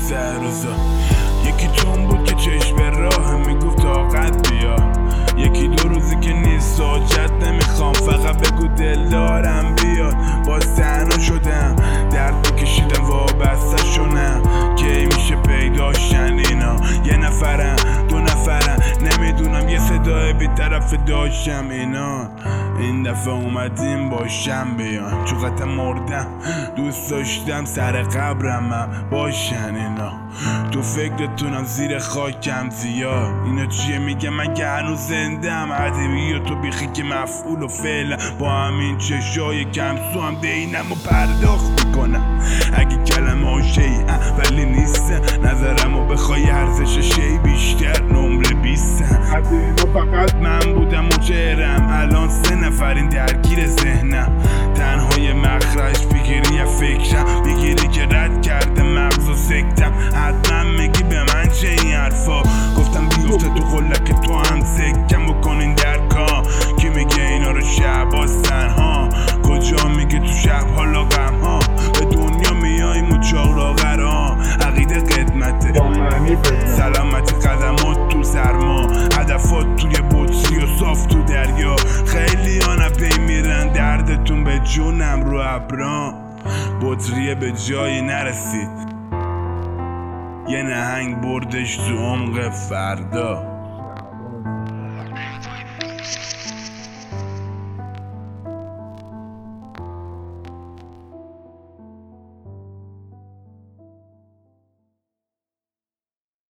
سر روزا. یکی چون بود که چشم راه میگفت طاقت بیا، یکی دو روزی که نیست حاجت نمیخوام فقط بگو دل دارم بیاد. باز تنها شدم درد کشیدم وابسته شدم، کی میشه پیداشن اینا؟ یه نفرم دو نفرم نمیدونم، یه صدای بی طرف داشتم اینا. این دفعه اومدیم باشم بیان، چقدر مردم دوست داشتم سر قبرم باشن اینا. تو فکرتونم زیر خاکم زیاد، اینا چیه میگه من که هنوز زندم؟ عدیبی و تو بیخی که مفعول و فعلا با همین چشای کم سو هم دینم و پرداخت میکنم. اگه کلمه ها شیعه ولی نیستن، نظرم و بخوای ارزش شی بیشتر نمره 20. فقط من بودم و چهرم، الان 3 نفرین درگیر ذهنم. تنهای مخرج بگیری فکرم، بگیری که رد کرده مغز و سکتم. حتما میگی به من چه این حرفا؟ گفتم بیفته تو قلک تو هم سکم بکنین درکا. کی میگه اینا رو شعباز تنها؟ کجا میگه تو شب حالا غم ها؟ به دنیا میاییم و چاق لاغرها، عقیده قدمته سلامتی قدمات تو سرما، هدفات توی بطری و صاف تو دریا. خیلی ها نپی میرن دردتون به جونم رو ابرام، بطریه به جایی نرسید، یه نهنگ بردش تو عمق فردا.